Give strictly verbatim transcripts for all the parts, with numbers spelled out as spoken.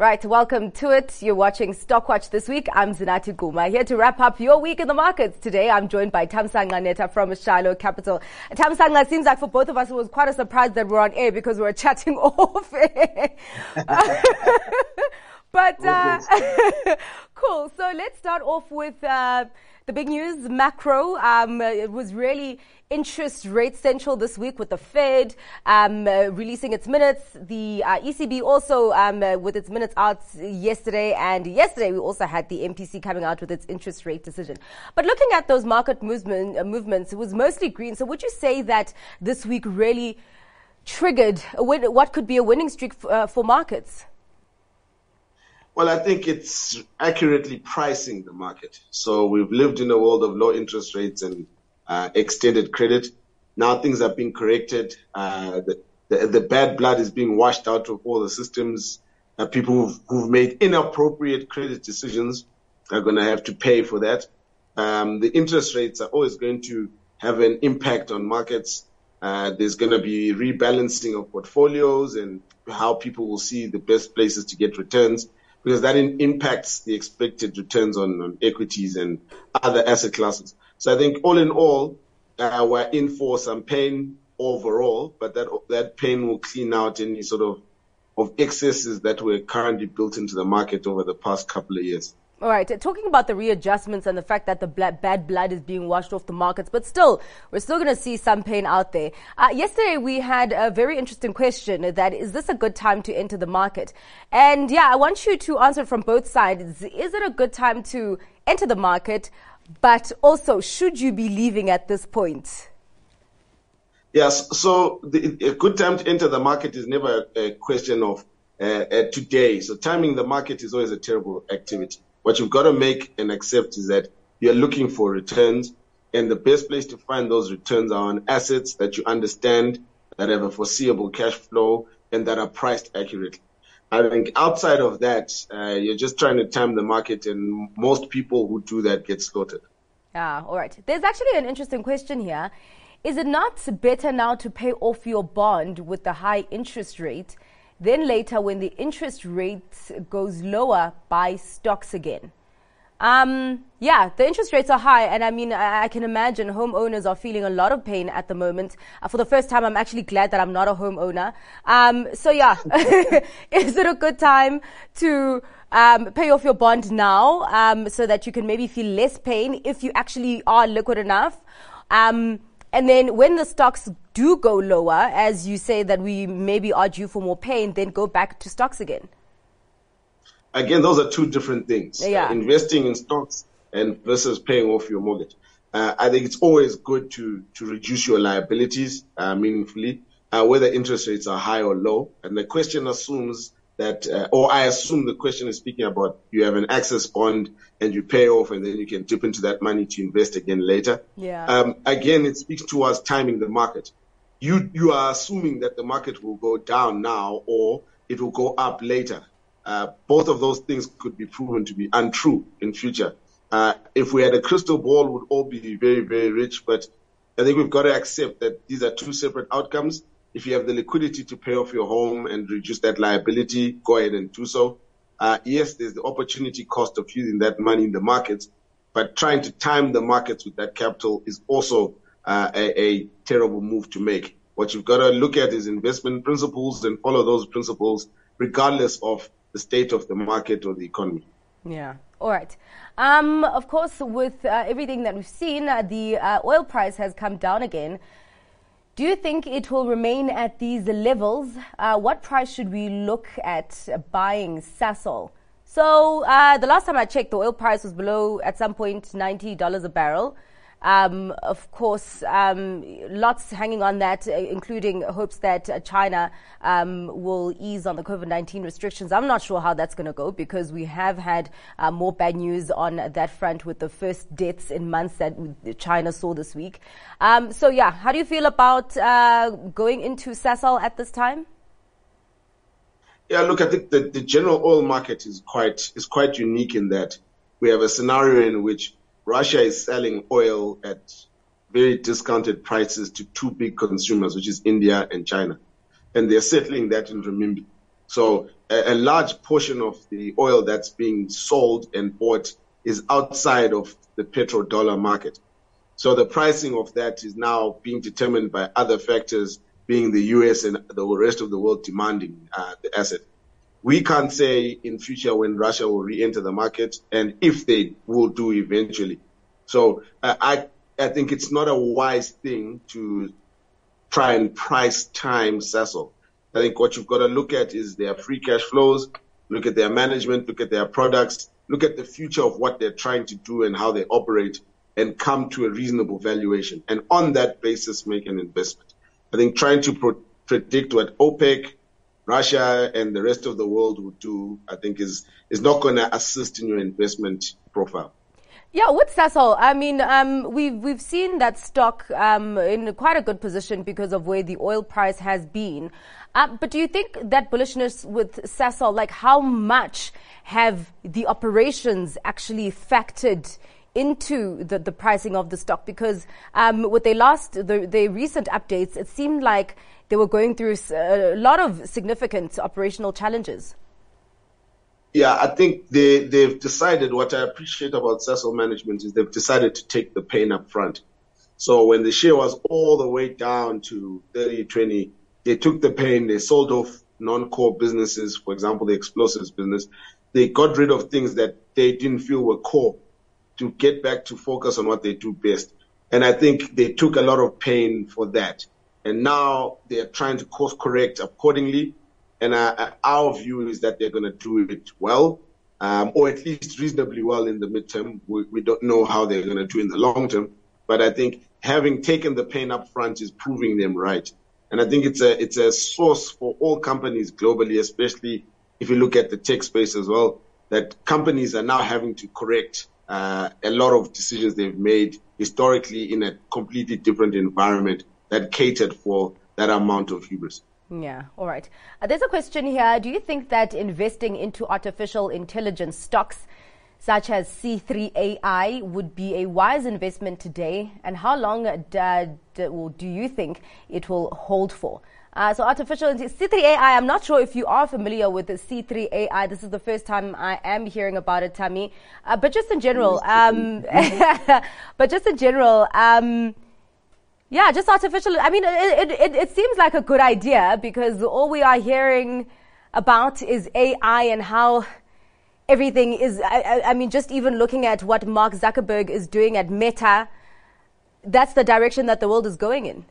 Right, welcome to it. You're watching Stockwatch this week. I'm Zinati Guma, here to wrap up your week in the markets. Today, I'm joined by Thamsanqa Neta from Shiloh Capital. Thamsanqa, seems like for both of us, it was quite a surprise that we're on air because we were chatting off air. But, uh, cool. So let's start off with uh, the big news, macro. Um, it was really interest rate central this week with the Fed um, uh, releasing its minutes. The uh, E C B also um, uh, with its minutes out yesterday. And yesterday we also had the M P C coming out with its interest rate decision. But looking at those market movement, uh, movements, it was mostly green. So would you say that this week really triggered a win- what could be a winning streak f- uh, for markets? Well, I think it's accurately pricing the market. So we've lived in a world of low interest rates and uh, extended credit. Now things are being corrected. Uh, the, the, the bad blood is being washed out of all the systems. Uh, people who've, who've made inappropriate credit decisions are going to have to pay for that. Um, the interest rates are always going to have an impact on markets. Uh, there's going to be rebalancing of portfolios and how people will see the best places to get returns, because that in, impacts the expected returns on, on equities and other asset classes. So I think all in all, uh, we're in for some pain overall, but that that pain will clean out any sort of, of excesses that were currently built into the market over the past couple of years. All right, talking about the readjustments and the fact that the bad blood is being washed off the markets, but still, we're still going to see some pain out there. Uh, yesterday, we had a very interesting question that, is this a good time to enter the market? And yeah, I want you to answer from both sides. Is it a good time to enter the market, but also, should you be leaving at this point? Yes, so the, a good time to enter the market is never a question of uh, uh, today. So timing the market is always a terrible activity. What you've got to make and accept is that you're looking for returns, and the best place to find those returns are on assets that you understand, that have a foreseeable cash flow, and that are priced accurately. I think outside of that, uh, you're just trying to time the market, and most people who do that get slaughtered. Ah, all right. There's actually an interesting question here. Is it not better now to pay off your bond with the high interest rate, then later when the interest rate goes lower, buy stocks again? Um, yeah, the interest rates are high, and I mean, I, I can imagine homeowners are feeling a lot of pain at the moment. Uh, for the first time, I'm actually glad that I'm not a homeowner. Um, so yeah, is it a good time to um, pay off your bond now, um, so that you can maybe feel less pain if you actually are liquid enough? Um, and then when the stocks do go lower, as you say that we maybe are due for more pain, then go back to stocks again. Again, those are two different things. Yeah. Uh, investing in stocks and versus paying off your mortgage. Uh, I think it's always good to, to reduce your liabilities uh, meaningfully, uh, whether interest rates are high or low. And the question assumes that, uh, or I assume the question is speaking about you have an access bond and you pay off and then you can dip into that money to invest again later. Yeah. Um, again, it speaks towards timing the market. You, you are assuming that the market will go down now or it will go up later. Uh, both of those things could be proven to be untrue in future. Uh, if we had a crystal ball, we'd all be very, very rich. But I think we've got to accept that these are two separate outcomes. If you have the liquidity to pay off your home and reduce that liability, go ahead and do so. Uh, yes, there's the opportunity cost of using that money in the markets, but trying to time the markets with that capital is also uh, a, a terrible move to make. What you've got to look at is investment principles and follow those principles regardless of the state of the market or the economy. Yeah. All right. Um, of course, with uh, everything that we've seen, uh, the uh, oil price has come down again. Do you think it will remain at these levels? Uh, what price should we look at buying Sasol? So uh, the last time I checked, the oil price was below, at some point, ninety dollars a barrel. Um, of course, um, lots hanging on that, uh, including hopes that uh, China um, will ease on the COVID nineteen restrictions. I'm not sure how that's going to go because we have had uh, more bad news on that front with the first deaths in months that China saw this week. Um, so, yeah, how do you feel about uh, going into Sasol at this time? Yeah, look, I think the, the general oil market is quite is quite unique in that we have a scenario in which Russia is selling oil at very discounted prices to two big consumers, which is India and China. And they're settling that in renminbi. So a, a large portion of the oil that's being sold and bought is outside of the petrodollar market. So the pricing of that is now being determined by other factors, being the U S and the rest of the world demanding uh, the asset. We can't say in future when Russia will re-enter the market and if they will do eventually. So uh, I I think it's not a wise thing to try and price time Sasol. I think what you've got to look at is their free cash flows, look at their management, look at their products, look at the future of what they're trying to do and how they operate, and come to a reasonable valuation. And on that basis, make an investment. I think trying to pro- predict what OPEC, Russia, and the rest of the world will do, I think is, is not going to assist in your investment profile. Yeah, with Sasol, I mean, um, we've we've seen that stock um, in quite a good position because of where the oil price has been. Uh, but do you think that bullishness with Sasol, like how much have the operations actually factored into the, the pricing of the stock? Because um, with their last, the, their recent updates, it seemed like they were going through a lot of significant operational challenges. Yeah, I think they, they've decided, what I appreciate about Sasol management is they've decided to take the pain up front. So when the share was all the way down to thirty, twenty, they took the pain, they sold off non-core businesses, for example, the explosives business. They got rid of things that they didn't feel were core to get back to focus on what they do best. And I think they took a lot of pain for that. And now they're trying to course correct accordingly. And uh, our view is that they're going to do it well, um, or at least reasonably well in the midterm. We, we don't know how they're going to do in the long term, but I think having taken the pain up front is proving them right. And I think it's a it's a source for all companies globally, especially if you look at the tech space as well, that companies are now having to correct uh, a lot of decisions they've made historically in a completely different environment that catered for that amount of hubris. Yeah, all right. Uh, there's a question here. Do you think that investing into artificial intelligence stocks such as C three A I would be a wise investment today? And how long do, do, do you think it will hold for? Uh, so artificial C three A I, I'm not sure if you are familiar with the C three A I. This is the first time I am hearing about it, Tami. Uh, but just in general, um, but just in general, um, yeah, just artificial. I mean, it, it, it seems like a good idea because all we are hearing about is A I and how everything is. I, I mean, just even looking at what Mark Zuckerberg is doing at Meta, that's the direction that the world is going in.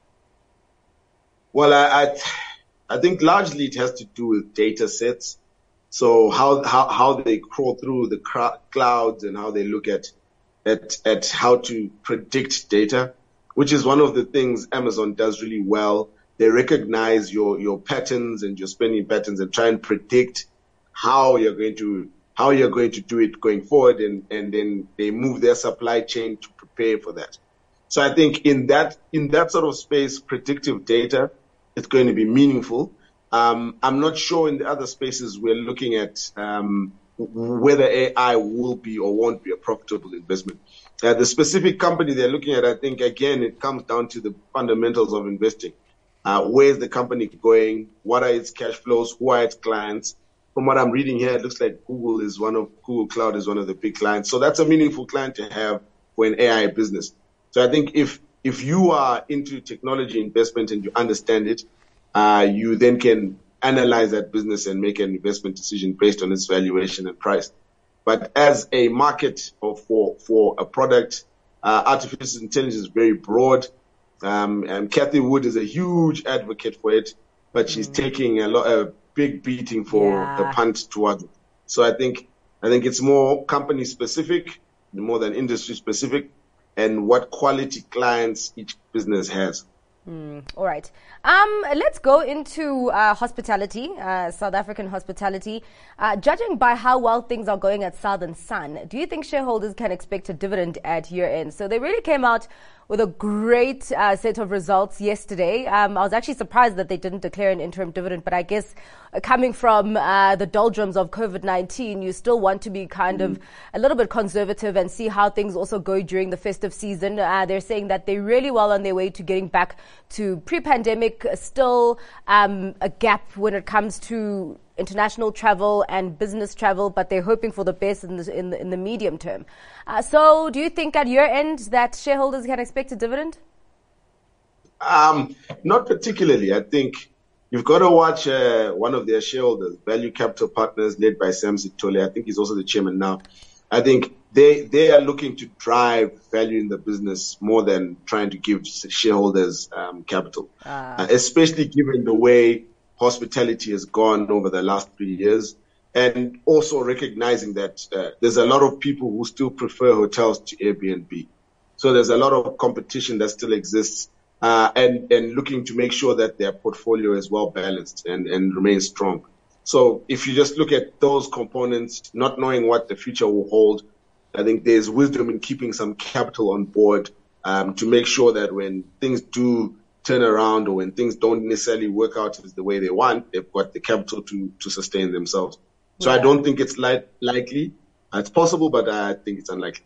Well, I, I, I think largely it has to do with data sets. So how, how, how they crawl through the cr- clouds and how they look at, at, at how to predict data, which is one of the things Amazon does really well. They recognize your, your patterns and your spending patterns and try and predict how you're going to, how you're going to do it going forward. And, and then they move their supply chain to prepare for that. So I think in that, in that sort of space, predictive data is going to be meaningful. Um, I'm not sure in the other spaces we're looking at, um, whether A I will be or won't be a profitable investment. Uh, the specific company they're looking at, I think, again, it comes down to the fundamentals of investing. Uh, where's the company going? What are its cash flows? Who are its clients? From what I'm reading here, it looks like Google is one of, Google Cloud is one of the big clients. So that's a meaningful client to have for an A I business. So I think if, if you are into technology investment and you understand it, uh, you then can analyze that business and make an investment decision based on its valuation and price. But as a market or for, for a product, uh, artificial intelligence is very broad. Um, and Kathy Wood is a huge advocate for it, but she's mm. taking a lot, a big beating for yeah. the punt towards it. So I think, I think it's more company specific, more than industry specific, and what quality clients each business has. Mm, all right. Um, let's go into uh, hospitality, uh, South African hospitality. Uh, judging by how well things are going at Southern Sun, do you think shareholders can expect a dividend at year end? So they really came out with a great uh, set of results yesterday. Um, I was actually surprised that they didn't declare an interim dividend, but I guess uh, coming from uh, the doldrums of COVID nineteen, you still want to be kind mm-hmm. of a little bit conservative and see how things also go during the festive season. Uh, they're saying that they're really well on their way to getting back to pre-pandemic, still um, a gap when it comes to international travel and business travel, but they're hoping for the best in the, in the, in the medium term. Uh, so do you think at year end that shareholders can expect a dividend? Um, not particularly. I think you've got to watch uh, one of their shareholders, Value Capital Partners, led by Sam Sitole. I think he's also the chairman now. I think they they are looking to drive value in the business more than trying to give shareholders um, capital, uh. Uh, especially given the way hospitality has gone over the last three years, and also recognizing that uh, there's a lot of people who still prefer hotels to Airbnb. So there's a lot of competition that still exists, uh, and, and looking to make sure that their portfolio is well balanced and, and remains strong. So if you just look at those components, not knowing what the future will hold, I think there's wisdom in keeping some capital on board um, to make sure that when things do turn around or when things don't necessarily work out as the way they want, they've got the capital to, to sustain themselves. So yeah. I don't think it's li- likely. It's possible, but I think it's unlikely.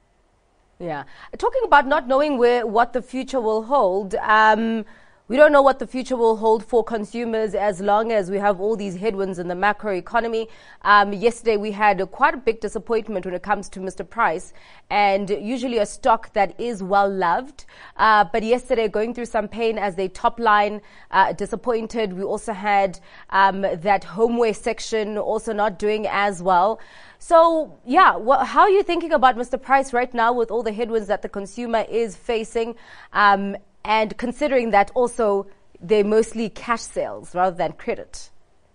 Yeah. Talking about not knowing where what the future will hold, um, we don't know what the future will hold for consumers as long as we have all these headwinds in the macro economy. Um, yesterday, we had a, quite a big disappointment when it comes to Mister Price, and usually a stock that is well loved. Uh, but yesterday, going through some pain as they top line, uh, disappointed. We also had um, that homeware section also not doing as well. So, yeah, wh- how are you thinking about Mister Price right now with all the headwinds that the consumer is facing? Um, And considering that also they're mostly cash sales rather than credit.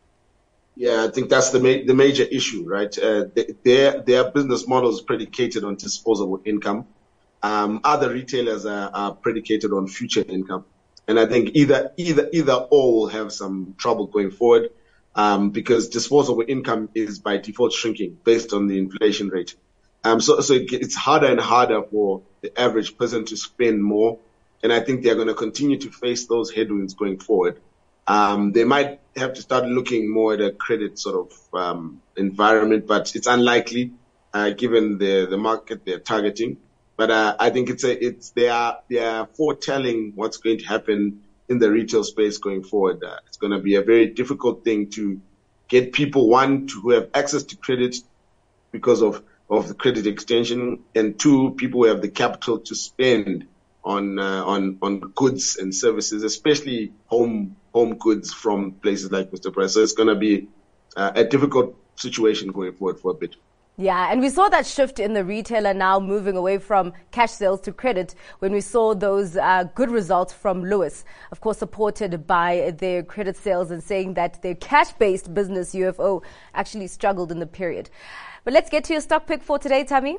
Yeah, I think that's the ma- the major issue, right? Uh, they, their their business model is predicated on disposable income. Um, other retailers are, are predicated on future income, and I think either either either or will have some trouble going forward um, because disposable income is by default shrinking based on the inflation rate. Um, so so it, it's harder and harder for the average person to spend more. And I think they're going to continue to face those headwinds going forward. Um, they might have to start looking more at a credit sort of um, environment, but it's unlikely uh, given the, the market they're targeting. But uh, I think it's a, it's they are they are foretelling what's going to happen in the retail space going forward. Uh, it's going to be a very difficult thing to get people, one, to who have access to credit because of of the credit extension, and two, people who have the capital to spend on uh, on on goods and services, especially home home goods from places like Mister Price. So it's going to be uh, a difficult situation going forward for a bit. Yeah, and we saw that shift in the retailer now moving away from cash sales to credit when we saw those uh, good results from Lewis, of course supported by their credit sales, and saying that their cash-based business, U F O, actually struggled in the period. But let's get to your stock pick for today, Tammy.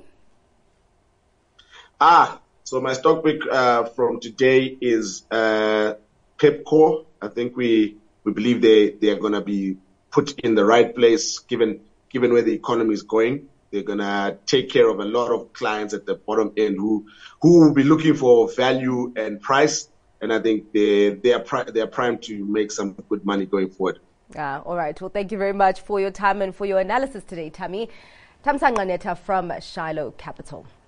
Ah. So my stock pick uh, from today is uh, Pepkor. I think we we believe they, they are going to be put in the right place given given where the economy is going. They're going to take care of a lot of clients at the bottom end who who will be looking for value and price. And I think they they are pri- they are primed to make some good money going forward. Ah, all right. Well, thank you very much for your time and for your analysis today, Tammy. Thamsanqa Netta from Shiloh Capital.